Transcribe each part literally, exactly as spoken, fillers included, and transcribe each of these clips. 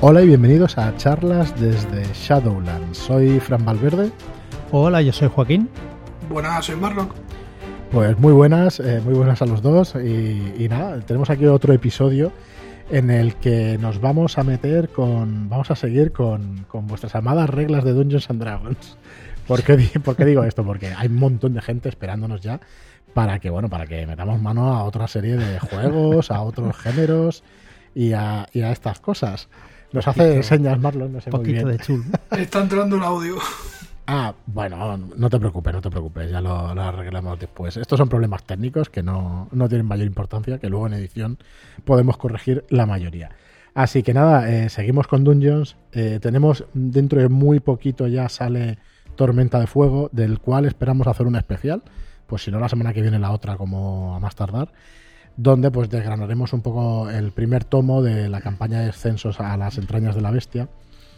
Hola y bienvenidos a charlas desde Shadowlands. Soy Fran Valverde. Hola, yo soy Joaquín. Buenas, soy Marlock. Pues muy buenas, eh, muy buenas a los dos y, y nada, tenemos aquí otro episodio en el que nos vamos a meter con, vamos a seguir con, con vuestras amadas reglas de Dungeons and Dragons. ¿Por qué, ¿Por qué digo esto? Porque hay un montón de gente esperándonos ya para que, bueno, para que metamos mano a otra serie de juegos, a otros géneros y a, y a estas cosas. Nos hace señas, Marlon, no sé muy bien. De chul. Está entrando el audio. Ah, bueno, no te preocupes, no te preocupes, ya lo, lo arreglamos después. Estos son problemas técnicos que no, no tienen mayor importancia, que luego en edición podemos corregir la mayoría. Así que nada, eh, seguimos con Dungeons. Eh, tenemos dentro de muy poquito ya sale Tormenta de Fuego, del cual esperamos hacer un especial, pues si no la semana que viene la otra como a más tardar, donde pues desgranaremos un poco el primer tomo de la campaña de Descensos a las entrañas de la bestia.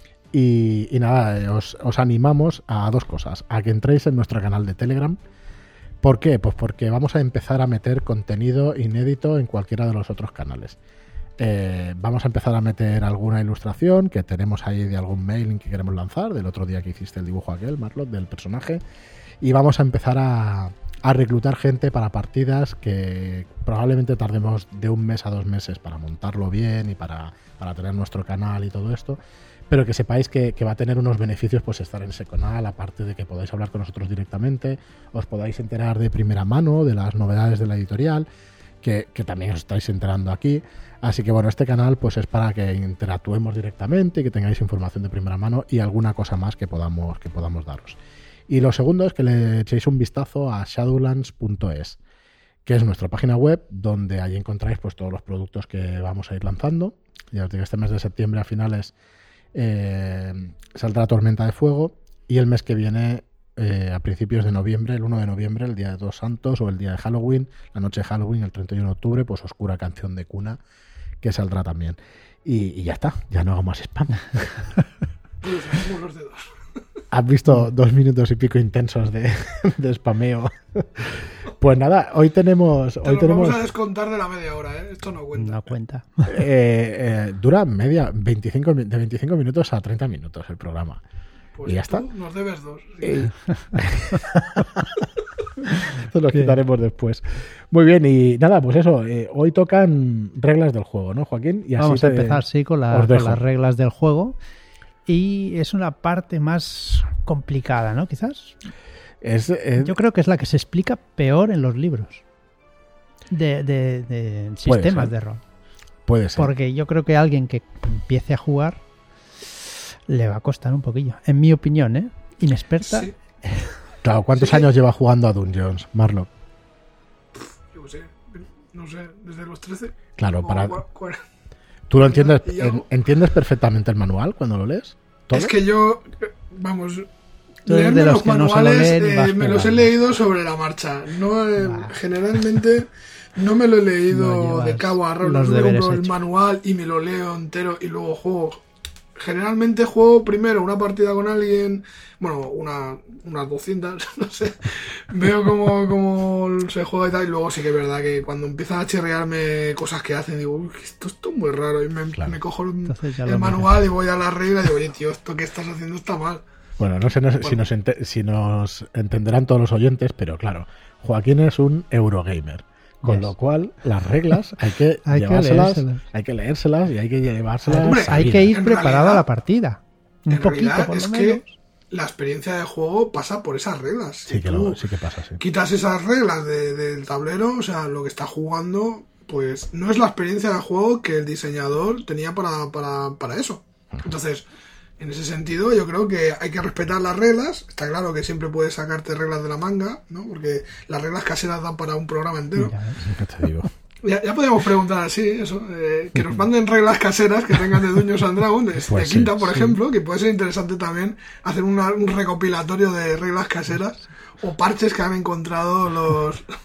Y, y nada, os, os animamos a dos cosas, a que entréis en nuestro canal de Telegram. ¿Por qué? Pues porque vamos a empezar a meter contenido inédito en cualquiera de los otros canales. Eh, vamos a empezar a meter alguna ilustración que tenemos ahí de algún mailing que queremos lanzar, del otro día que hiciste el dibujo aquel, Marlon, del personaje. Y vamos a empezar a, a reclutar gente para partidas que probablemente tardemos de un mes a dos meses para montarlo bien y para, para tener nuestro canal y todo esto. Pero que sepáis que, que va a tener unos beneficios pues estar en ese canal, aparte de que podáis hablar con nosotros directamente, os podáis enterar de primera mano de las novedades de la editorial, que, que también os estáis enterando aquí. Así que bueno, este canal pues es para que interactuemos directamente y que tengáis información de primera mano y alguna cosa más que podamos, que podamos daros. Y lo segundo es que le echéis un vistazo a shadowlands punto es, que es nuestra página web, donde allí encontráis pues todos los productos que vamos a ir lanzando. Ya os digo, este mes de septiembre a finales Eh, saldrá Tormenta de Fuego y el mes que viene, eh, a principios de noviembre, el uno de noviembre, el día de Todos Santos o el día de Halloween, la noche de Halloween, el treinta y uno de octubre, pues Oscura Canción de Cuna, que saldrá también. Y, y ya está, ya no hago más spam. Pues los dedos. ¿Has visto dos minutos y pico intensos de, de spameo? Pues nada, hoy tenemos... Te hoy lo tenemos vamos a descontar de la media hora, ¿eh? Esto no cuenta. No cuenta. Eh, eh, dura media, veinticinco, de veinticinco minutos a treinta minutos el programa. Pues y ya tú está. Nos debes dos. Sí. Eh. Esto lo quitaremos después. Muy bien, y nada, pues eso, eh, hoy tocan reglas del juego, ¿no, Joaquín? Y así Vamos te, a empezar, sí, con, la, os con dejo. las reglas del juego. Y es una parte más complicada, ¿no? Quizás. Es, es, Yo creo que es la que se explica peor en los libros de, de, de sistemas ser. de rol. Puede ser. Porque yo creo que a alguien que empiece a jugar le va a costar un poquillo. En mi opinión, ¿eh? Inexperta. Sí. Claro, ¿cuántos Sí. años lleva jugando a Dungeons, Marlock? Yo qué sé, no sé, desde los trece. Claro, o para... cua- cua- ¿Tú lo entiendes, Y en- algo. entiendes perfectamente el manual cuando lo lees? ¿Todo? Es que yo, vamos, Tú eres leerme de los los que no se lo manuales leen y eh, vas me los he pegando. leído sobre la marcha. No, eh, Bah. generalmente no me lo he leído No llevas de cabo a rabo. los Yo deberes compro el hechos. manual y me lo leo entero y luego juego. Generalmente juego primero una partida con alguien, bueno, una, unas doscientas, no sé. Veo cómo, cómo se juega y tal, y luego sí que es verdad que cuando empiezan a chirriarme cosas que hacen, digo, uy, esto, esto es muy raro. Y me, Claro. me cojo el, Entonces ya el lo manual y voy a la regla y digo, oye, tío, esto que estás haciendo está mal. Bueno, no sé no sé si, nos ente- si nos entenderán todos los oyentes, pero claro, Joaquín es un Eurogamer. Con Yes. lo cual, las reglas hay que Hay que llevárselas, leérselas. hay que leérselas y hay que llevárselas. Hombre, Hay que sabidas. ir En preparado realidad- a la partida. Un En poquito, realidad por lo es menos. que la experiencia de juego pasa por esas reglas. Sí Si que, tú lo, sí que pasa, sí. quitas esas reglas de- del tablero, o sea, lo que está jugando, pues no es la experiencia de juego que el diseñador tenía para, para, para eso. Entonces, en ese sentido, yo creo que hay que respetar las reglas. Está claro que siempre puedes sacarte reglas de la manga, ¿no? Porque las reglas caseras dan para un programa entero. Mira, ¿eh? ¿Qué te digo? Ya, ya podríamos preguntar así, eso, eh, que nos manden reglas caseras que tengan de Dungeons and Dragons, de, Pues de sí, Quinta, por sí. ejemplo, que puede ser interesante también hacer una- un recopilatorio de reglas caseras o parches que han encontrado los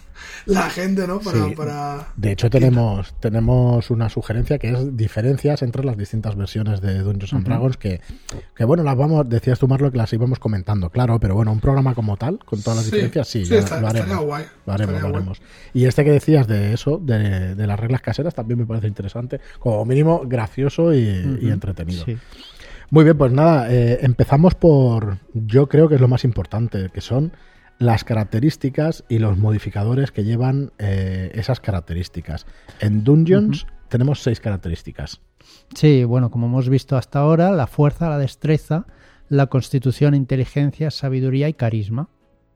la gente, ¿no? Para, Sí. para... De hecho, tenemos, tenemos una sugerencia que es diferencias entre las distintas versiones de Dungeons and Ujú. Dragons que, que, bueno, las vamos, decías tú, Marlo, que las íbamos comentando, claro, pero bueno, un programa como tal, con todas las Sí, diferencias, sí, sí, ya está- lo estaría haremos. guay. Lo haremos, estaría lo guay. haremos. Y este que decías de eso, de, de las reglas caseras, también me parece interesante, como mínimo gracioso y, y Ujú. entretenido. Sí. Muy bien, pues nada, eh, empezamos por, yo creo que es lo más importante, que son las características y los modificadores que llevan eh, esas características. En Dungeons tenemos seis características. Sí, bueno, como hemos visto hasta ahora, la fuerza, la destreza, la constitución, inteligencia, sabiduría y carisma.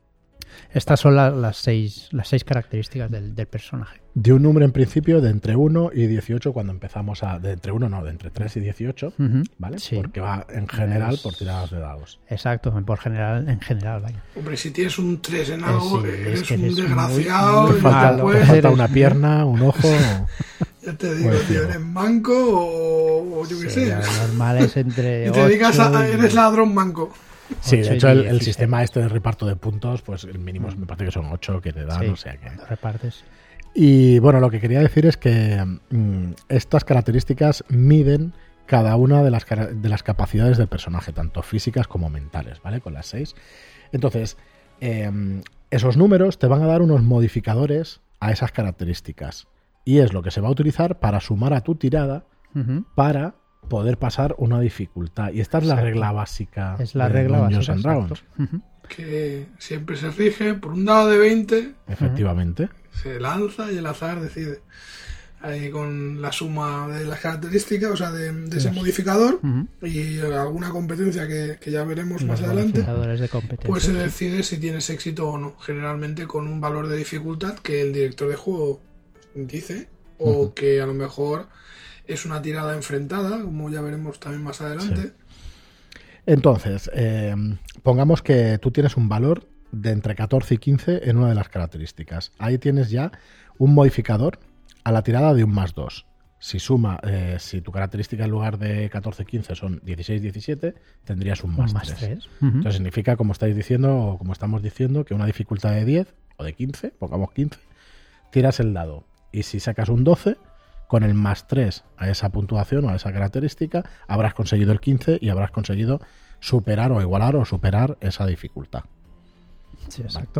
Estas son la- las seis las seis características del, del personaje. De un número en principio de entre uno y dieciocho cuando empezamos a... De entre uno no, de entre tres y dieciocho, Ujú. ¿vale? Sí. Porque va en general Es- por tiradas de dados. Exacto, por general, en general, vaya. Hombre, si tienes un tres en algo, sí, eres es que un eres muy- desgraciado. muy y Falta, malo. después, te falta Eres- una pierna, un ojo... ya te digo, Pues, tío, tío. eres manco o, o yo qué Sí, sé. lo normal es entre Y te dedicas a... ocho y- Eres ladrón manco. Sí, ocho de y hecho el, diez, el sí, sistema este de reparto de puntos, pues el mínimo me parece que son ocho que te dan, Sí, o sea que... cuando repartes. Y bueno, lo que quería decir es que mm, estas características miden cada una de las, cara- de las capacidades del personaje, tanto físicas como mentales, ¿vale? Con las seis. Entonces, eh, esos números te van a dar unos modificadores a esas características. Y es lo que se va a utilizar para sumar a tu tirada Ujú. para poder pasar una dificultad. Y esta es la Exacto. regla básica Es la de regla Dungeons básica. and Dragons. exacto. Ujú. Que siempre se rige por un dado de veinte, Efectivamente. se lanza y el azar decide. Ahí con la suma de las características, o sea, de, de ese Los- modificador Ujú. y alguna competencia que, que ya veremos más Los adelante, modificadores de competencia. pues se sí. decide si tienes éxito o no. Generalmente con un valor de dificultad que el director de juego dice, o Ujú. que a lo mejor es una tirada enfrentada, como ya veremos también más adelante. Sí. Entonces, eh, pongamos que tú tienes un valor de entre catorce y quince en una de las características. Ahí tienes ya un modificador a la tirada de un más dos. Si suma, eh, si tu característica en lugar de catorce quince son dieciséis diecisiete, tendrías un Un más, más tres. tres. Ujú. Entonces significa, como estáis diciendo, o como estamos diciendo, que una dificultad de diez o de quince, pongamos quince, tiras el dado. Y si sacas un doce, con el más tres a esa puntuación o a esa característica, habrás conseguido el quince y habrás conseguido superar o igualar o superar esa dificultad. Sí, exacto.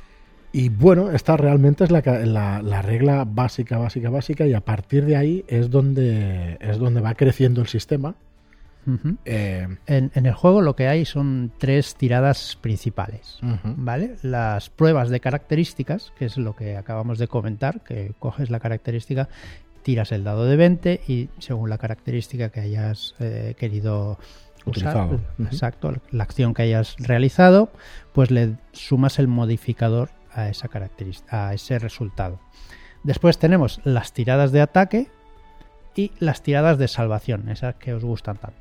Y bueno, esta realmente es la, ca- la- la regla básica, básica, básica, y a partir de ahí es donde, es donde va creciendo el sistema. Ujú. Eh, En, en el juego lo que hay son tres tiradas principales. ujú, ¿Vale? Las pruebas de características, que es lo que acabamos de comentar, que coges la característica, tiras el dado de veinte y según la característica que hayas eh, querido usar, Utilizado. Ujú. exacto, la acción que hayas realizado, pues le sumas el modificador a esa característica, a ese resultado. Después tenemos las tiradas de ataque y las tiradas de salvación, esas que os gustan tanto.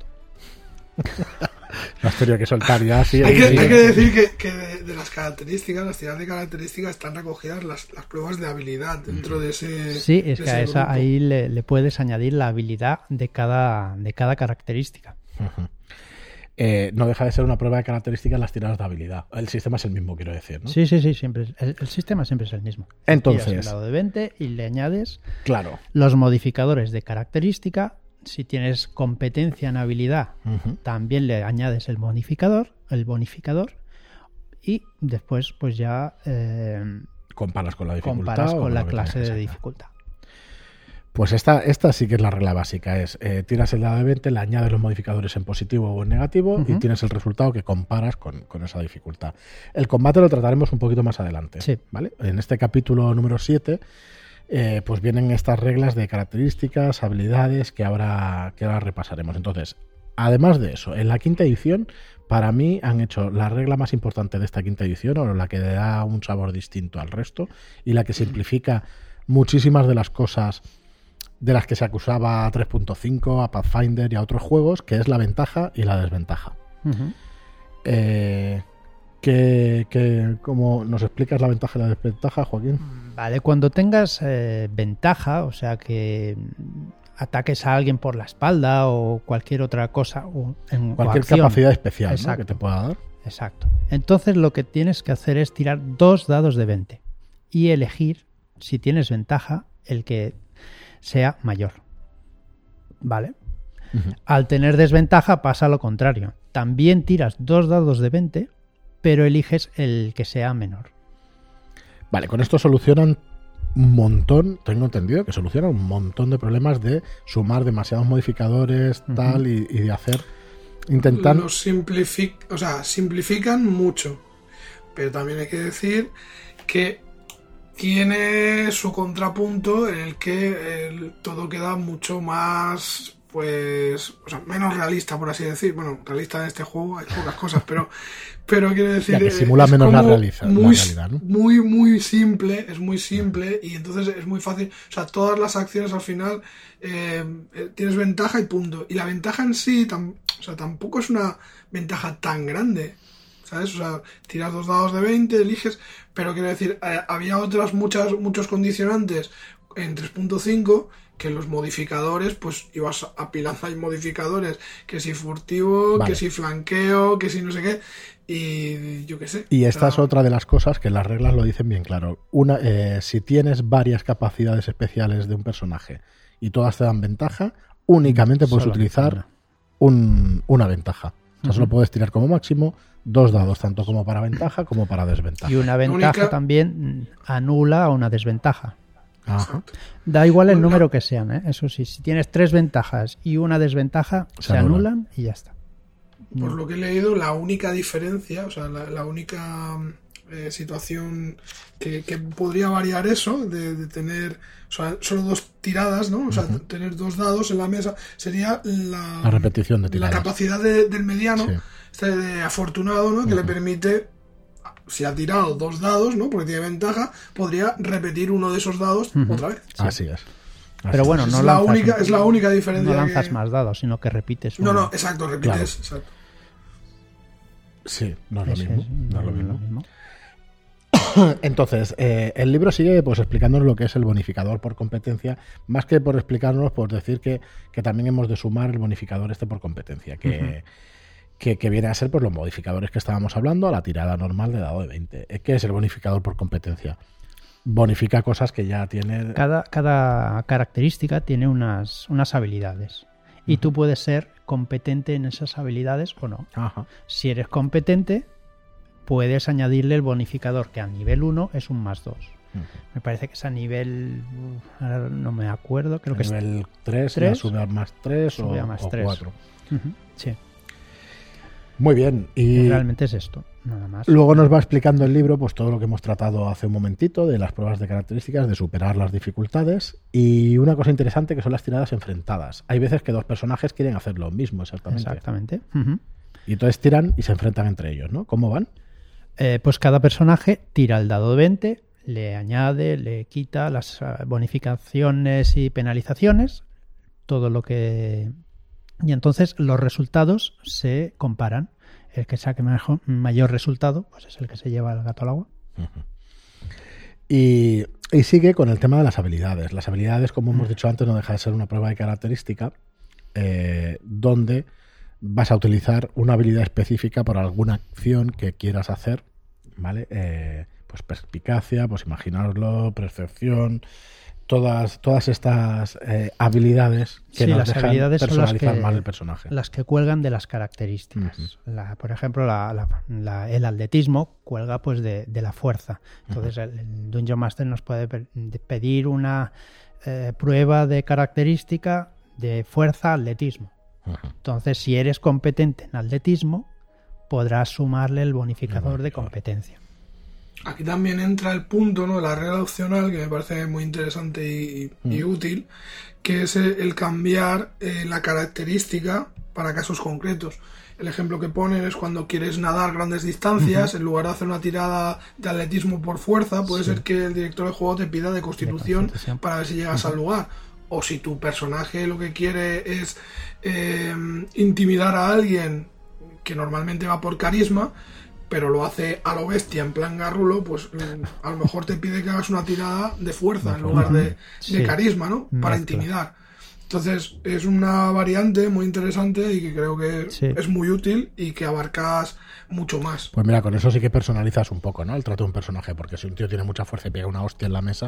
Las tenía que soltar ya, sí. Hay que, sí. hay que decir que, que de, de las características, las tiradas de características, están recogidas las, las pruebas de habilidad dentro de ese. Sí, es de que a ese esa grupo. ahí le, le puedes añadir la habilidad de cada, de cada característica. Ujú. Eh, no deja de ser una prueba de características las tiradas de habilidad. El sistema es el mismo, quiero decir, ¿no? Sí, sí, sí, siempre es- el, el sistema siempre es el mismo. Entonces- Tiras el dado de veinte y le añades Claro. los modificadores de característica. Si tienes competencia en habilidad, Ujú. también le añades el bonificador, el bonificador, y después pues ya eh, Comparas con la dificultad. comparas o con la lo que clase tengas de que sacar. dificultad. Pues esta, esta sí que es la regla básica. Es eh, tiras el dado de veinte, le añades los modificadores en positivo o en negativo y Ujú. tienes el resultado que comparas con, con esa dificultad. El combate lo trataremos un poquito más adelante. Sí. ¿Vale? En este capítulo número siete, eh, pues vienen estas reglas de características, habilidades que ahora, que ahora repasaremos. Entonces, además de eso, en la quinta edición, para mí han hecho la regla más importante de esta quinta edición, o la que le da un sabor distinto al resto y la que simplifica muchísimas de las cosas de las que se acusaba a tres punto cinco, a Pathfinder y a otros juegos, que es la ventaja y la desventaja. Ujú. Eh, que, que, ¿Cómo nos explicas la ventaja y la desventaja, Joaquín? Vale, cuando tengas eh, ventaja, o sea que mm, ataques a alguien por la espalda o cualquier otra cosa, o en, o Cualquier acción. capacidad especial, ¿no?, Exacto. que te pueda dar. Exacto. Entonces lo que tienes que hacer es tirar dos dados de veinte y elegir si tienes ventaja, el que sea mayor. ¿Vale? Uh-huh. Al tener desventaja pasa lo contrario. También tiras dos dados de veinte, pero eliges el que sea menor. Vale, con esto solucionan un montón, tengo entendido que solucionan un montón de problemas de sumar demasiados modificadores, uh-huh. tal, y, y de hacer, intentar... Lo simplific, o sea, simplifican mucho, pero también hay que decir que tiene su contrapunto en el que el, todo queda mucho más... pues, o sea, menos realista, por así decir. Bueno, realista en este juego hay pocas cosas, pero pero quiero decir, ya que simula es menos la, como realiza, muy, la realidad, ¿no? muy, muy simple, es muy simple y entonces es muy fácil. O sea, todas las acciones al final eh, tienes ventaja y punto. Y la ventaja en sí, tam, o sea, tampoco es una ventaja tan grande, ¿sabes? O sea, tiras dos dados de veinte, eliges, pero quiero decir, eh, había otras muchas muchos condicionantes en tres punto cinco que los modificadores, pues ibas apilando ahí modificadores, que si furtivo, vale. que si flanqueo, que si no sé qué, y yo qué sé. Y esta o sea, es otra de las cosas que las reglas lo dicen bien claro. Una, eh, si tienes varias capacidades especiales de un personaje y todas te dan ventaja, únicamente puedes Solo utilizar un, una ventaja. O sea, uh-huh. solo puedes tirar como máximo dos dados, tanto como para ventaja como para desventaja. Y una ventaja única... también anula una desventaja. Ajá. Da igual el número que sean, ¿eh? Eso sí, si tienes tres ventajas y una desventaja, se, se anulan. anulan y ya está. Por lo que he leído, la única diferencia, o sea, la, la única eh, situación que, que podría variar eso, de, de tener o sea, solo dos tiradas, ¿no? O sea, uh-huh. tener dos dados en la mesa, sería la, la repetición de tiradas. La capacidad de, del mediano, sí. este de afortunado, ¿no? Que uh-huh. le permite... Si ha tirado dos dados, ¿no? Porque tiene ventaja, podría repetir uno de esos dados uh-huh. otra vez. Sí. Así es. Así Pero bueno, no es, lanzas, la única, es la única diferencia. No lanzas que... más dados, sino que repites uno. No, no, exacto, repites. Claro. Exacto. Sí, no es lo Ese mismo. Es, no es lo mismo. Lo mismo. Entonces, eh, el libro sigue pues explicándonos lo que es el bonificador por competencia, más que por explicarnos, por decir que, que también hemos de sumar el bonificador este por competencia, que... Uh-huh. Que, que viene a ser pues, los modificadores que estábamos hablando a la tirada normal de dado de veinte. ¿Qué es el bonificador por competencia? Bonifica cosas que ya tiene... Cada, cada característica tiene unas, unas habilidades y uh-huh. tú puedes ser competente en esas habilidades o no. Ajá. Si eres competente, puedes añadirle el bonificador que a nivel uno es un más dos. Uh-huh. Me parece que es a nivel... Ahora no me acuerdo, creo a que nivel es... tres, tres sube a más tres sube o, a más o tres. cuatro. Uh-huh. Sí. Muy bien. Y realmente es esto, nada más. Luego nos va explicando el libro pues todo lo que hemos tratado hace un momentito de las pruebas de características, de superar las dificultades y una cosa interesante que son las tiradas enfrentadas. Hay veces que dos personajes quieren hacer lo mismo exactamente. Exactamente. Uh-huh. Y entonces tiran y se enfrentan entre ellos, ¿no? ¿Cómo van? Eh, pues cada personaje tira el dado de veinte, le añade, le quita las bonificaciones y penalizaciones, todo lo que... Y entonces los resultados se comparan. El que saque mejor, mayor resultado, pues es el que se lleva el gato al agua. Uh-huh. Y, y sigue con el tema de las habilidades. Las habilidades, como hemos dicho antes, no deja de ser una prueba de característica eh, donde vas a utilizar una habilidad específica por alguna acción que quieras hacer, ¿vale? Eh, pues perspicacia, pues imaginarlo, percepción... Todas, todas estas eh, habilidades que sí, nos las dejan habilidades personalizar son las que, más el personaje. Las que cuelgan de las características. Uh-huh. La, por ejemplo, la, la, la, el atletismo cuelga pues de, de la fuerza. Entonces, uh-huh. el, el Dungeon Master nos puede pedir una eh, prueba de característica de fuerza atletismo. Uh-huh. Entonces, si eres competente en atletismo, podrás sumarle el bonificador uh-huh. de competencia. Aquí también entra el punto, ¿no? La regla opcional, que me parece muy interesante y, mm. y útil, que es el, el cambiar eh, la característica para casos concretos. El ejemplo que ponen es cuando quieres nadar grandes distancias, uh-huh. en lugar de hacer una tirada de atletismo por fuerza, puede sí. ser que el director del juego te pida de constitución, de constitución. para ver si llegas uh-huh. al lugar. O si tu personaje lo que quiere es eh, intimidar a alguien que normalmente va por carisma, pero lo hace a lo bestia, en plan garrulo, pues a lo mejor te pide que hagas una tirada de fuerza en lugar de, sí. de carisma, ¿no? Para Mezcla. intimidar. Entonces, es una variante muy interesante y que creo que sí. es muy útil y que abarcas mucho más. Pues mira, con eso sí que personalizas un poco, ¿no? El trato de un personaje, porque si un tío tiene mucha fuerza y pega una hostia en la mesa,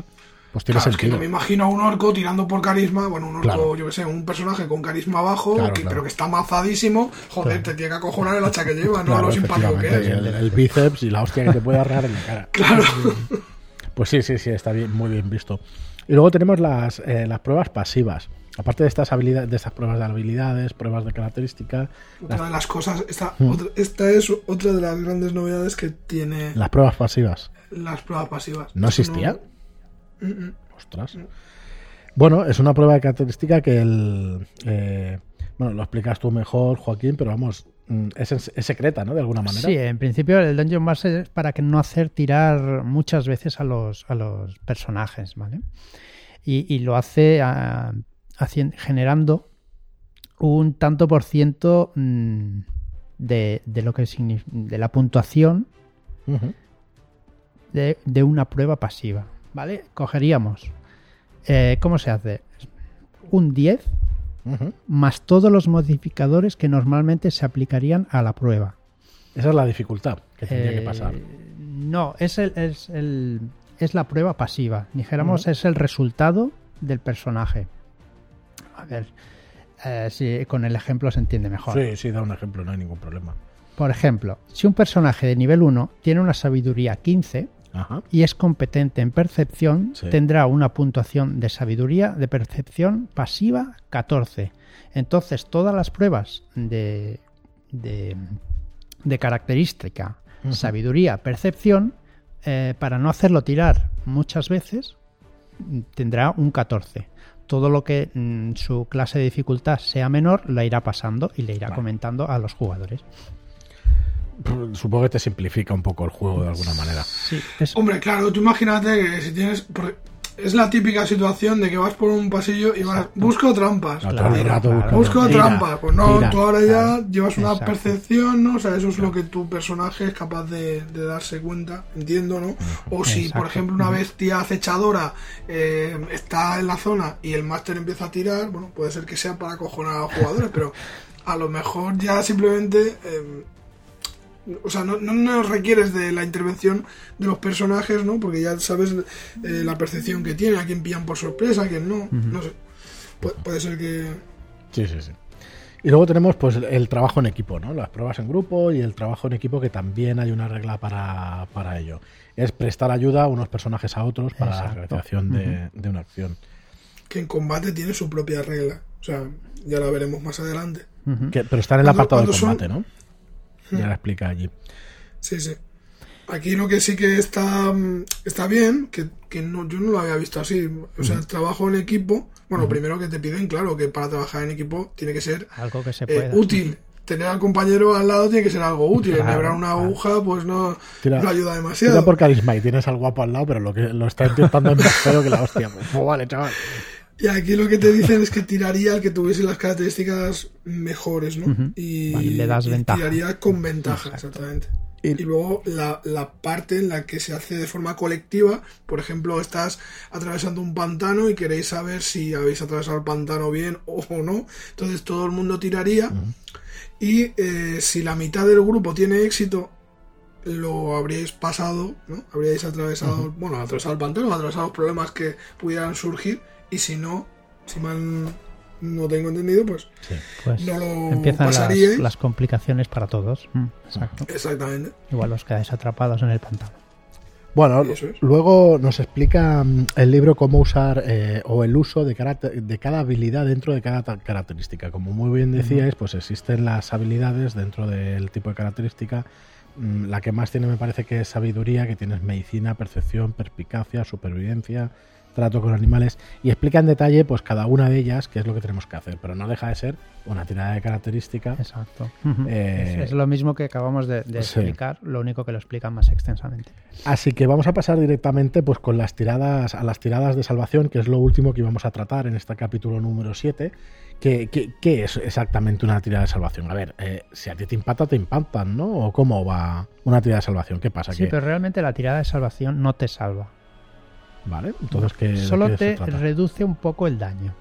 Pues tiene claro, sentido. Es que no me imagino a un orco tirando por carisma, bueno, un orco, Claro. yo que sé, un personaje con carisma bajo, Claro, que, claro. pero que está mazadísimo, joder, Claro. te tiene que acojonar el hacha que lleva, no Claro, lo simpático que efectivamente, es. el, el bíceps y la hostia que te puede arreglar en la cara. Claro. Pues sí, sí, sí, está bien, muy bien visto. Y luego tenemos las, eh, las pruebas pasivas. Aparte de estas habilidades, de estas pruebas de habilidades, pruebas de características, Otra las, de las cosas, esta, Hmm. otra, esta es otra de las grandes novedades que tiene las pruebas pasivas. las pruebas pasivas. ¿No Esto existía? no- Mm, mm. Ostras. Bueno, es una prueba de característica que el... eh, bueno, lo explicas tú mejor, Joaquín, pero vamos, mm, es, es secreta, ¿no? De alguna manera. Sí, en principio el Dungeon Master es para que no hacer tirar muchas veces a los, a los personajes, ¿vale? Y, y lo hace a, hacien- generando un tanto por ciento mm, de, de lo que signi- de la puntuación Ujú. de, de una prueba pasiva, ¿vale? Cogeríamos, eh, ¿cómo se hace? Un diez Ujú. más todos los modificadores que normalmente se aplicarían a la prueba. Esa es la dificultad que tendría Eh, que pasar. No, es, el, es, el, es la prueba pasiva. Dijéramos, Ujú. es el resultado del personaje. A ver, eh, si con el ejemplo se entiende mejor. Sí, sí, da un ejemplo, no hay ningún problema. Por ejemplo, si un personaje de nivel uno tiene una sabiduría quince Ajá. y es competente en percepción, Sí. tendrá una puntuación de sabiduría de percepción pasiva catorce. Entonces, todas las pruebas de, de, de característica, Ujú. sabiduría, percepción, eh, para no hacerlo tirar muchas veces, tendrá un catorce. Todo lo que mm, su clase de dificultad sea menor, la irá pasando y le irá Vale. comentando a los jugadores. Supongo que te simplifica un poco el juego de alguna manera. Sí, es, Hombre, claro, tú imagínate que si tienes... porque es la típica situación de que vas por un pasillo y vas... Busco trampas. No, Claro, todo el rato claro. buscando. Busco Tira, trampas. Pues no, tira, tú ahora ya claro. llevas una Exacto. percepción, ¿no? O sea, eso es lo que tu personaje es capaz de, de darse cuenta, entiendo, ¿no? O si, Exacto. por ejemplo, una bestia acechadora eh, está en la zona y el máster empieza a tirar, bueno, puede ser que sea para acojonar a los jugadores, pero a lo mejor ya simplemente... eh, o sea, no, no nos requieres de la intervención de los personajes, ¿no? Porque ya sabes eh, la percepción que tiene, a quién pillan por sorpresa, a quién no. No sé. Pu- puede ser que... Sí, sí, sí. Y luego tenemos pues el trabajo en equipo, ¿no? Las pruebas en grupo y el trabajo en equipo, que también hay una regla para, para ello. Es prestar ayuda a unos personajes a otros para Exacto. la realización de, de una acción. que en combate tiene su propia regla. O sea, ya la veremos más adelante. ujú. Que- pero está en el Cuando- apartado de cuando son- combate, ¿no? Ya la explica allí. Sí, sí. Aquí lo que sí que está, mm, está bien, que, que no, yo no lo había visto así. O sea, el trabajo en equipo, bueno, primero que te piden, claro, que para trabajar en equipo tiene que ser Algo que se eh, pueda. útil. Tener al compañero al lado tiene que ser algo útil. Claro, Enhebrar una claro. aguja, pues no, Tira- no ayuda demasiado. Tira por carisma y tienes al guapo al lado, pero lo que lo está intentando es más feo que la hostia. Pues, pues vale, chaval. Y aquí lo que te dicen es que tiraría al que tuviese las características mejores, ¿no? Ujú. Y, Vale, le das y ventaja. tiraría con ventaja, Exacto. exactamente. Y- Y luego la, la parte en la que se hace de forma colectiva, por ejemplo, estás atravesando un pantano y queréis saber si habéis atravesado el pantano bien o no, entonces todo el mundo tiraría y eh, si la mitad del grupo tiene éxito, lo habríais pasado, ¿no? Habríais atravesado, bueno, atravesado el pantano, atravesado los problemas que pudieran surgir y si no, si mal no tengo entendido, pues Pues no lo empiezan las, pasaríais. las complicaciones para todos. Mm, exacto. Exactamente. Igual os quedáis atrapados en el pantano. Bueno, Eso es. luego nos explica mm, el libro cómo usar eh, o el uso de, carácter- de cada habilidad dentro de cada ta- característica. Como muy bien decíais, pues existen las habilidades dentro del tipo de característica. Mm, La que más tiene me parece que es sabiduría, que tienes medicina, percepción, perspicacia, supervivencia, trato con animales, y explica en detalle pues cada una de ellas qué es lo que tenemos que hacer, pero no deja de ser una tirada de característica. Exacto. Ujú. Eh, es, es lo mismo que acabamos de, de sí. explicar, lo único que lo explican más extensamente. Así que vamos a pasar directamente pues con las tiradas a las tiradas de salvación, que es lo último que íbamos a tratar en este capítulo número siete. ¿Qué, qué, qué es exactamente una tirada de salvación? A ver, eh, si a ti te impacta, te impactan, ¿no? ¿O cómo va una tirada de salvación? ¿Qué pasa? Sí, ¿Qué? pero realmente la tirada de salvación no te salva. ¿Vale? Entonces, ¿qué, de Solo qué se te trata? reduce un poco el daño.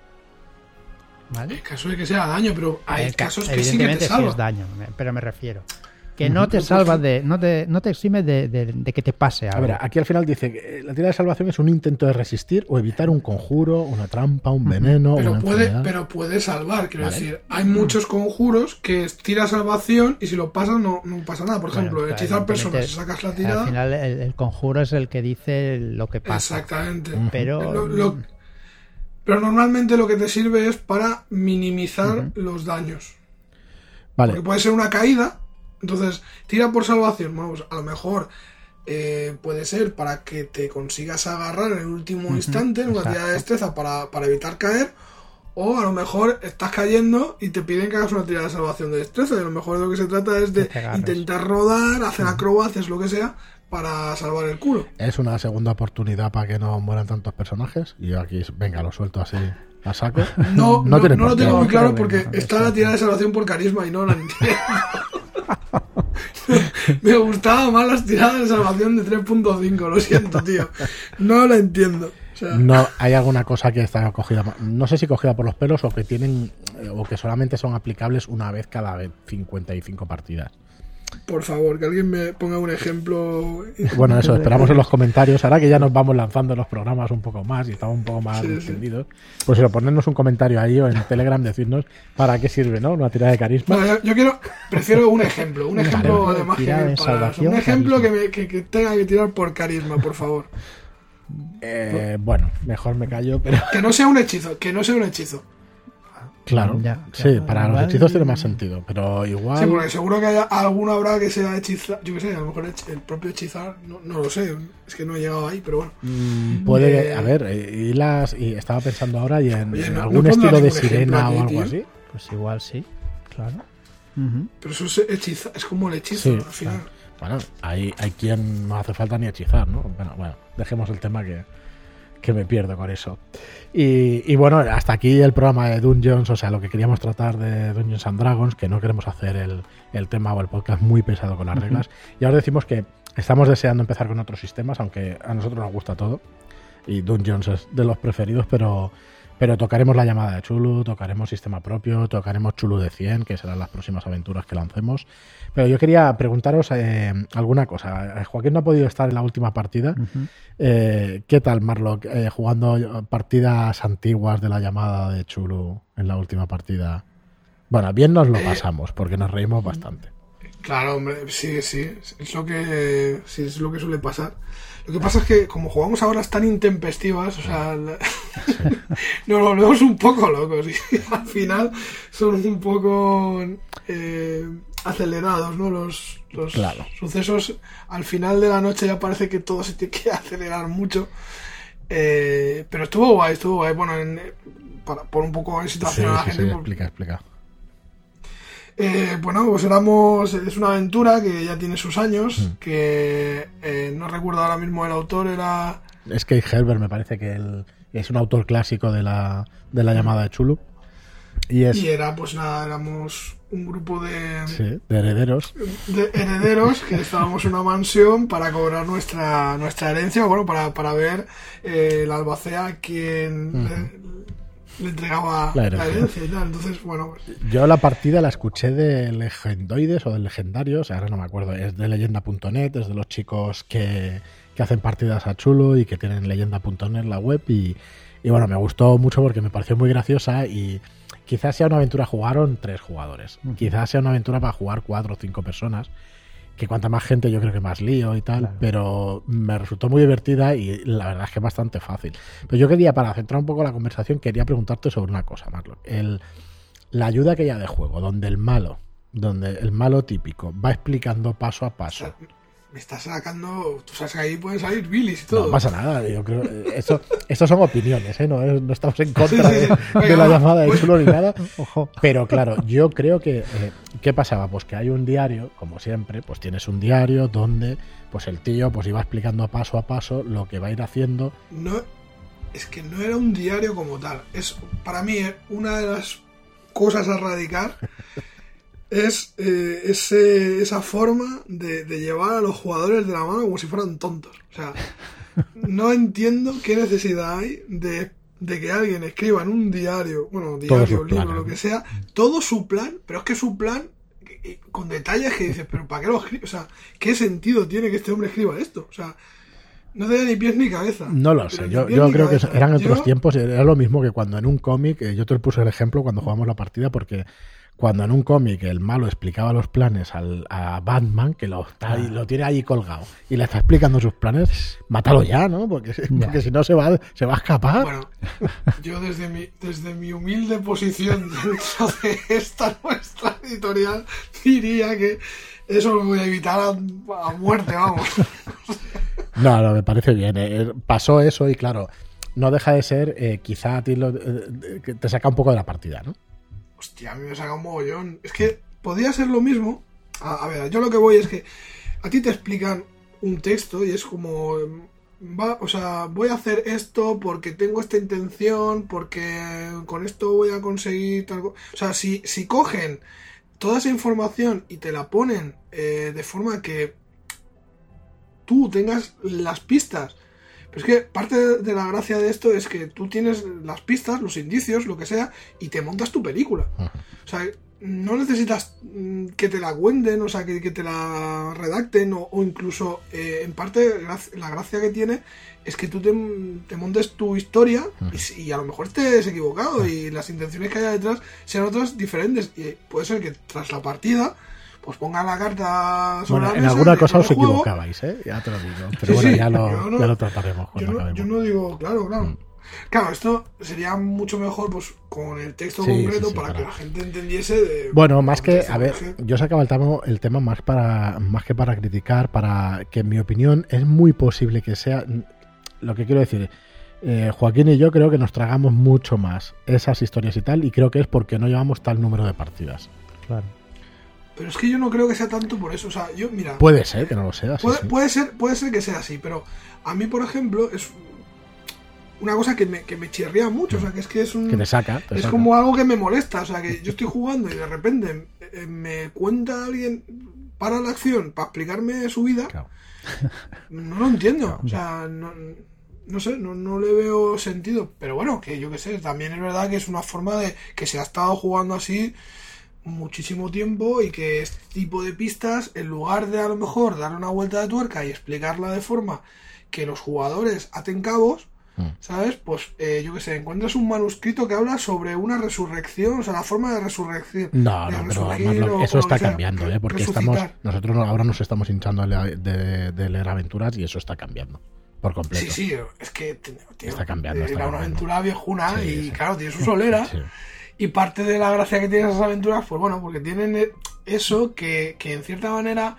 ¿Vale? En caso de que sea daño, pero hay Eh, ca- casos que sí que te evidentemente sí salvan. es daño, me- pero me refiero. que no te salva de, no te, no te exime de, de, de que te pase algo. A ver, aquí al final dice que la tirada de salvación es un intento de resistir o evitar un conjuro, una trampa, un veneno, pero una puede, enfermedad. pero puede salvar, quiero Vale. decir. Hay muchos conjuros que es tira salvación y si lo pasas no, no pasa nada. Por ejemplo, Bueno, hechizar evidentemente, personas, si sacas la tirada. Al final el, el conjuro es el que dice lo que pasa. Exactamente. Pero Lo- lo- pero normalmente lo que te sirve es para minimizar Ujú. los daños. Vale, Porque puede ser una caída, entonces tira por salvación. Bueno, pues a lo mejor eh, puede ser para que te consigas agarrar en el último Ujú, instante, en una exacto. tirada de destreza para, para evitar caer. O a lo mejor estás cayendo y te piden que hagas una tirada de salvación de destreza. Y a lo mejor de lo que se trata es de Que te agarres. intentar rodar, hacer acrobacias, lo que sea, para salvar el culo. es una segunda oportunidad para que no mueran tantos personajes. Y yo aquí, venga, lo suelto así a saco. No, no, tiene no lo por qué. tengo muy No, claro creo que porque no, está la exacto. tirada de salvación por carisma y no la entiendo. Me gustaban más las tiradas de salvación de tres punto cinco, lo siento, tío. No la entiendo. O sea, No hay alguna cosa que está cogida, no sé si cogida por los pelos o que tienen eh, o que solamente son aplicables una vez cada vez cincuenta y cinco partidas. por favor, que alguien me ponga un ejemplo. Bueno, eso esperamos en los comentarios. Ahora que ya nos vamos lanzando los programas un poco más y estamos un poco más Sí, sí. encendidos, pues eso, ponernos un comentario ahí o en Telegram, decirnos para qué sirve, ¿no? Una tirada de carisma. No, yo, yo quiero, prefiero un ejemplo, un ejemplo Vale. además que Tirada de me para- salvación, un ejemplo que, carisma. me, que, que tenga que tirar por carisma, por favor. Eh, bueno, mejor me callo, pero Que no sea un hechizo, que no sea un hechizo. claro, Ya, sí, claro, para los igual- hechizos tiene más sentido, pero igual Sí, porque seguro que haya alguno habrá que sea hechizar. Yo qué sé, a lo mejor hech- el propio hechizar, no, no lo sé, es que no he llegado ahí, pero bueno. mm, puede, Eh, a ver, eh, y las y estaba pensando ahora y en, Oye, en no- algún no pondrás estilo de ningún ejemplo sirena aquí, o algo tío. así. Pues igual sí, claro. Ujú. Pero eso es hechizar, es como el hechizo Sí, al final. Bueno, hay, hay quien no hace falta ni hechizar, ¿no? Bueno, bueno, dejemos el tema que, que me pierdo con eso. Y, y bueno, hasta aquí el programa de Dungeons, o sea, lo que queríamos tratar de Dungeons and Dragons, que no queremos hacer el, el tema o el podcast muy pesado con las Ujú. reglas. Y ahora decimos que estamos deseando empezar con otros sistemas, aunque a nosotros nos gusta todo. Y Dungeons es de los preferidos, pero... Pero tocaremos la llamada de Chulu, tocaremos sistema propio, tocaremos Chulu de cien, que serán las próximas aventuras que lancemos. Pero yo quería preguntaros eh, alguna cosa. Joaquín no ha podido estar en la última partida. Ujú. Eh, ¿Qué tal, Marlock? Eh, jugando partidas antiguas de la llamada de Chulu en la última partida. Bueno, bien nos lo pasamos, porque nos reímos bastante. Claro, hombre, sí, sí, es lo que sí, es lo que suele pasar. Lo que pasa es que como jugamos a horas tan intempestivas, o sea, la- nos volvemos un poco locos y al final son un poco eh, acelerados, ¿no? Los, los Claro. sucesos al final de la noche ya parece que todo se tiene que acelerar mucho. Eh, pero estuvo guay, estuvo guay. Bueno, en, para poner un poco en Sí, situación a la sí, gente. sí, pues, explica, explica. eh, bueno, pues éramos. Es una aventura que ya tiene sus años. Mm. Que eh, no recuerdo ahora mismo el autor, era. Es que Herbert me parece que él es un autor clásico de la, de la llamada de Chulu. Y es Y era, pues nada, éramos un grupo de, sí, de herederos. de herederos que estábamos en una mansión para cobrar nuestra nuestra herencia, bueno, para, para ver eh, la albacea a quien Ujú. le, le entregaba La la herencia. herencia. y tal. Entonces, bueno, pues, Yo la partida la escuché de Legendoides o de Legendarios, ahora no me acuerdo, es de leyenda punto net, es de los chicos que, que hacen partidas a Chulo y que tienen leyenda punto net la web y, y bueno, me gustó mucho porque me pareció muy graciosa y quizás sea una aventura, jugaron tres jugadores, Ujú. quizás sea una aventura para jugar cuatro o cinco personas, que cuanta más gente yo creo que más lío y tal, Claro. pero me resultó muy divertida y la verdad es que es bastante fácil. Pero yo quería, para centrar un poco la conversación, quería preguntarte sobre una cosa, Marlon. El, la ayuda aquella de juego, donde el malo, donde el malo típico va explicando paso a o paso. sea, me estás sacando. Tú sabes que ahí pueden salir bilis y todo. No pasa nada, yo creo esto, esto son opiniones, ¿eh? no, es- no estamos en contra Sí, sí, sí. de, de Venga, la va. llamada de Chulo ni nada. Ojo. Pero claro, yo creo que eh, ¿qué pasaba? Pues que hay un diario, como siempre, pues tienes un diario donde pues el tío pues iba explicando paso a paso lo que va a ir haciendo. No, es que no era un diario como tal. Es para mí eh, una de las cosas a erradicar es eh, ese, esa forma de, de llevar a los jugadores de la mano como si fueran tontos. O sea, no entiendo qué necesidad hay de, de que alguien escriba en un diario, bueno, Todos diario, sus libro, planes, lo que ¿no? sea, todo su plan, pero es que su plan con detalles que dices, pero ¿para qué lo escribe? O sea, ¿qué sentido tiene que este hombre escriba esto? O sea, no tiene ni pies ni cabeza. No lo sé, yo, yo creo cabeza. que eran otros yo... tiempos, era lo mismo que cuando en un cómic, yo te puse el ejemplo cuando jugamos la partida, porque cuando en un cómic el malo explicaba los planes al, a Batman, que lo, está ahí, lo tiene ahí colgado, y le está explicando sus planes, mátalo ya, ¿no? Porque, porque si no se va, se va a escapar. Bueno, yo desde mi, desde mi humilde posición dentro de esta nuestra editorial, diría que eso lo voy a evitar a, a muerte, vamos. No, no, me parece bien. Eh, pasó eso y claro, no deja de ser, eh, quizá a ti lo, eh, te saca un poco de la partida, ¿no? Hostia, a mí me saca un mogollón. Es que podría ser lo mismo. A, a ver, yo lo que voy es que a ti te explican un texto y es como, va, o sea, voy a hacer esto porque tengo esta intención, porque con esto voy a conseguir tal cosa. O sea, si, si cogen toda esa información y te la ponen eh, de forma que tú tengas las pistas. Pero es que parte de la gracia de esto es que tú tienes las pistas, los indicios, lo que sea, y te montas tu película. Uh-huh. O sea, no necesitas que te la cuenten, o sea, que, que te la redacten, o, o incluso, eh, en parte, la gracia que tiene es que tú te, te montes tu historia uh-huh. y, y a lo mejor estés equivocado uh-huh. y las intenciones que haya detrás sean otras diferentes. Y puede ser que tras la partida pues pongan la carta sobre bueno, la mesa. En alguna cosa os equivocabais, ¿eh? Ya te lo digo. Pero sí, bueno, sí, ya, lo, no, ya lo trataremos. Yo no, yo no digo, claro, claro. Mm. Claro, esto sería mucho mejor pues con el texto sí, concreto sí, sí, para claro. que la gente entendiese. De, bueno, más que, a ver, yo sacaba el tema, el tema más para más que para criticar, para que en mi opinión es muy posible que sea. Lo que quiero decir, eh, Joaquín y yo creo que nos tragamos mucho más esas historias y tal, y creo que es porque no llevamos tal número de partidas. Claro. Pero es que yo no creo que sea tanto por eso. O sea, yo, mira. Puede ser que no lo sea. Puede, sí, sí. puede ser, puede ser que sea así, pero a mí, por ejemplo, es una cosa que me, que me chirría mucho. O sea, que es que es un. Que te saca. Te es saca. como algo que me molesta. O sea, que yo estoy jugando y de repente eh, me cuenta alguien para la acción para explicarme su vida. Claro. No lo entiendo. Claro. O sea, no, no sé, no, no le veo sentido. Pero bueno, que yo qué sé, también es verdad que es una forma de que se ha estado jugando así muchísimo tiempo y que este tipo de pistas, en lugar de a lo mejor darle una vuelta de tuerca y explicarla de forma que los jugadores aten cabos, mm. ¿sabes? Pues eh, yo que sé, encuentras un manuscrito que habla sobre una resurrección, o sea, la forma de resurrección. No, de no, pero Marlon, eso está cambiando, ¿eh? Porque estamos, nosotros ahora nos estamos hinchando de, de, de leer aventuras y eso está cambiando. Por completo. Sí, sí, es que tío, está cambiando. Era está una cambiando. aventura viejuna sí, y sí. claro, tiene su solera. Sí. Y parte de la gracia que tienen esas aventuras, pues bueno, porque tienen eso que, que en cierta manera,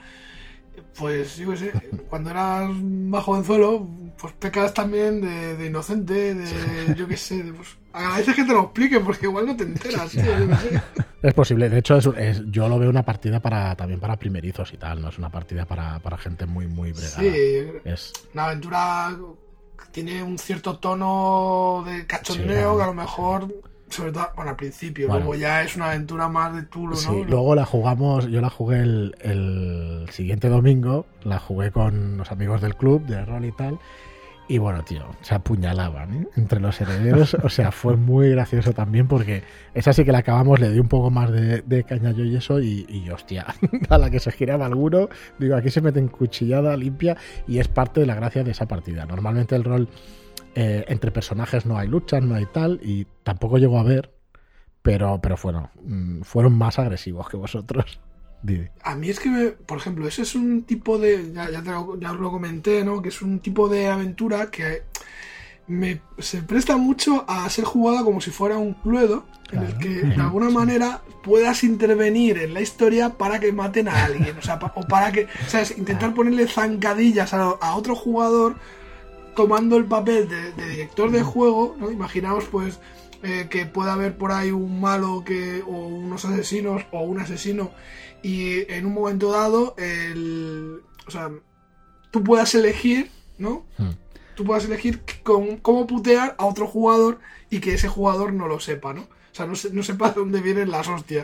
pues yo qué sé, cuando eras más jovenzuelo, pues pecas también de, de inocente, de yo qué sé, de, pues agradeces que te lo expliquen porque igual no te enteras, tío, yo qué sé. Es posible, de hecho es, es, yo lo veo una partida para también para primerizos y tal, no es una partida para, para gente muy, muy bregada. Sí, es una aventura que tiene un cierto tono de cachondeo sí, que a lo mejor... Sobre todo, bueno, al principio, bueno, luego ya es una aventura más de Tulo, ¿no? Sí, luego la jugamos, yo la jugué el, el siguiente domingo, la jugué con los amigos del club, de rol y tal, y bueno, tío, se apuñalaban, ¿eh? Entre los herederos, o sea, fue muy gracioso también porque esa sí que la acabamos, le di un poco más de, de caña yo y eso, y, y hostia, a la que se giraba alguno, digo, aquí se mete en cuchillada limpia y es parte de la gracia de esa partida. Normalmente el rol... Eh, entre personajes no hay luchas, no hay tal, y tampoco llegó a ver, pero, pero bueno, fueron más agresivos que vosotros. Dime. A mí es que, me, por ejemplo, ese es un tipo de, ya, ya, te lo, ya os lo comenté, ¿no? Que es un tipo de aventura que me, se presta mucho a ser jugada como si fuera un Cluedo, en el que de alguna manera puedas intervenir en la historia para que maten a alguien, o sea, pa, o para que, ¿sabes? Intentar ponerle zancadillas a, a otro jugador tomando el papel de, de director de juego, ¿no? Imaginaos pues eh, que pueda haber por ahí un malo que o unos asesinos o un asesino y en un momento dado el, o sea, tú puedas elegir, ¿no? Hmm. Tú puedas elegir con, cómo putear a otro jugador y que ese jugador no lo sepa, ¿no? O sea, no, se, no sepa de dónde vienen las hostias.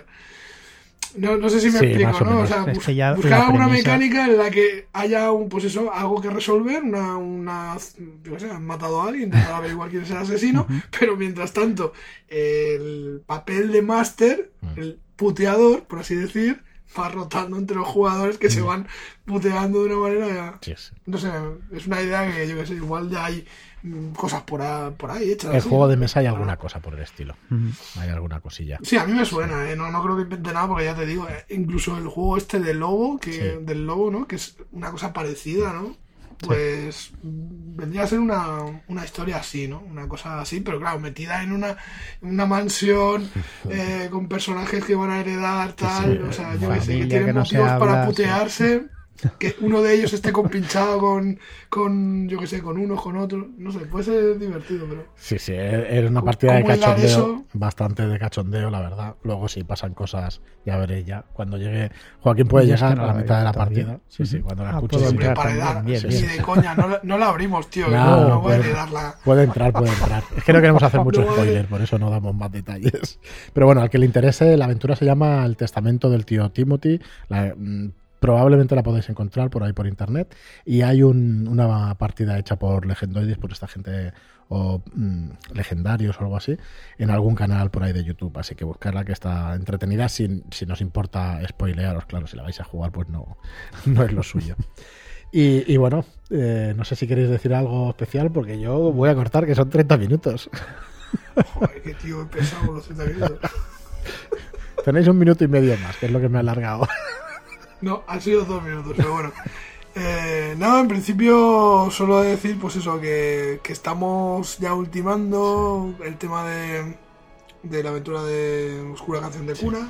No, no sé si me sí, explico, ¿no? O sea, bus- buscar alguna premisa... mecánica en la que haya un, pues eso, algo que resolver, una, una, yo qué sé, han matado a alguien, intentar averiguar quién es el asesino, uh-huh. pero mientras tanto, el papel de máster, uh-huh. el puteador, por así decir, va rotando entre los jugadores que se van puteando de una manera ya... Sí, sí. No sé, es una idea que yo que sé, igual ya hay mm, cosas por, a, por ahí hechas. El así, juego ¿no? de mesa hay alguna cosa por el estilo. Ujú. Hay alguna cosilla. Sí, a mí me suena, ¿eh? no, no creo que invente nada porque ya te digo, eh, incluso el juego este del lobo, que, Sí. del lobo, ¿no? Que es una cosa parecida, ¿no? Pues mm, vendría a ser una, una historia así, ¿no? Una cosa así, pero claro, metida en una, en una mansión eh, con personajes que van a heredar, tal, Sí, o sea, yo que sé, que familia tienen que no se motivos para habla, sí. putearse. Que uno de ellos esté compinchado con, con, yo que sé, con uno, con otro. No sé, puede ser divertido, pero... Sí, sí, era una ¿Cómo- partida de cómo hilar cachondeo, eso? bastante de cachondeo, la verdad. Luego sí pasan cosas, ya veréis ya. Cuando llegue, Joaquín puede Yo es que llegar no a la la mitad de la veo todavía. partida. Sí, sí, cuando la Ah, escuches. puedo sí. Hombre, entrar para también, edad, bien, sí, bien. sí, de coña, no, la- no la abrimos, tío, que No, no, no puede- puede darla. Puede entrar, puede entrar. Es que no queremos hacer mucho No vale. spoiler, por eso no damos más detalles. Pero bueno, al que le interese, la aventura se llama El testamento del tío Timothy. La, mm, probablemente la podéis encontrar por ahí por internet. Y hay un- una partida hecha por Legendoides, por esta gente o mm, legendarios o algo así, en algún canal por ahí de YouTube. Así que buscarla, que está entretenida, sin, si nos importa spoilearos. Claro, si la vais a jugar, pues no, no es lo suyo. Y, y bueno, eh, no sé si queréis decir algo especial, porque yo voy a cortar, que son treinta minutos. Joder, qué tío pesado los treinta minutos. Tenéis un minuto y medio más, que es lo que me ha alargado. No, han sido dos minutos, pero bueno. Eh, nada, en principio solo decir, pues eso, que, que estamos ya ultimando el tema de, de la aventura de Oscura Canción de Cuna.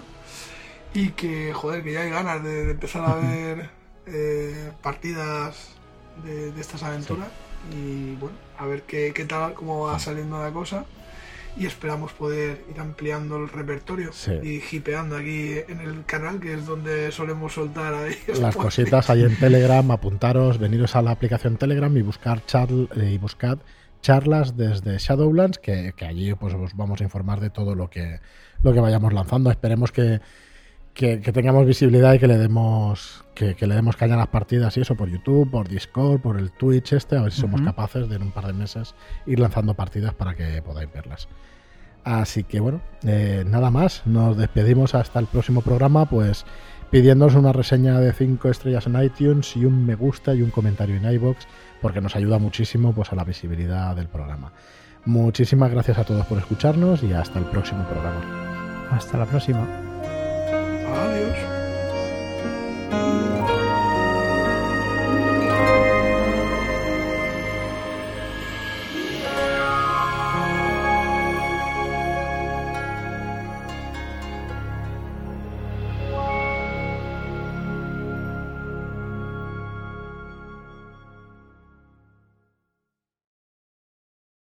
Y que, joder, que ya hay ganas de, de empezar a ver eh, partidas de, de estas aventuras. Y bueno, a ver qué, qué tal, cómo va saliendo la cosa. Y esperamos poder ir ampliando el repertorio Sí. y hipeando aquí en el canal, que es donde solemos soltar ahí Las spoilers. cositas ahí en Telegram, apuntaros, veniros a la aplicación Telegram y buscar charl, eh, y buscad charlas desde Shadowlands, que, que allí pues os vamos a informar de todo lo que, lo que vayamos lanzando. Esperemos que, que, que tengamos visibilidad y que le demos que, que le demos caña a las partidas y eso por YouTube, por Discord, por el Twitch este, a ver si somos Ujú. capaces de en un par de meses ir lanzando partidas para que podáis verlas. Así que bueno, eh, nada más, nos despedimos hasta el próximo programa, pues pidiéndonos una reseña de cinco estrellas en iTunes y un me gusta y un comentario en iVoox, porque nos ayuda muchísimo pues a la visibilidad del programa. Muchísimas gracias a todos por escucharnos y hasta el próximo programa. Hasta la próxima. Adiós.